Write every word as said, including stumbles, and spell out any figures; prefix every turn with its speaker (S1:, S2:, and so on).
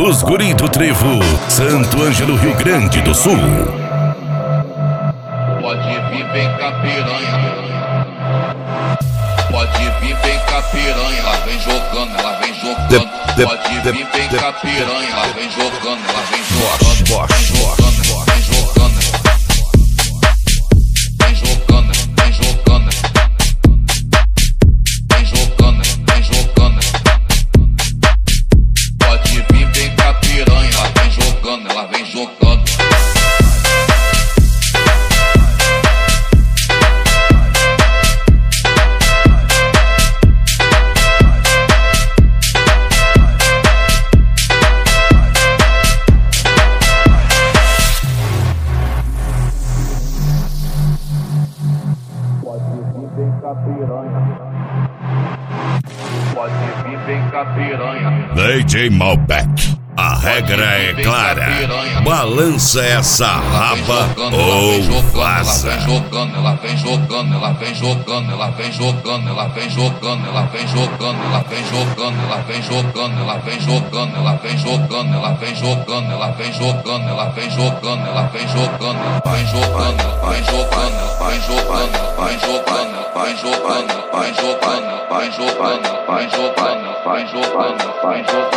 S1: Os guri do Trevo, Santo Ângelo, Rio Grande do Sul.
S2: Pode vir, vem cá piranha. Pode vir, vem cá piranha. Ela vem jogando, ela vem jogando. Pode vir, vem cá piranha. Ela vem jogando, ela vem jogando. Vem jogando, vem jogando. Vem jogando, vem jogando. Vem jogando, vem jogando. Pode vir, vem cá piranha. Ela vem jogando, ela vem jogando. Pode vir, vem cá piranha.
S1: D J Malbec, a regra é clara. Balança essa raba ou vaza.
S2: Ela vem jogando, ela vem jogando, ela vem jogando, ela vem jogando, ela vem jogando, ela vem jogando, ela vem jogando, ela vem jogando, ela vem jogando, ela vem jogando, ela vem jogando, ela vem jogando, ela vem jogando, ela vem jogando, vai jogando, vai jogando, vai jogando, vai jogando, vai jogando, vai jogando, vai jogando, vai jogando, vai jogando, vai jogando.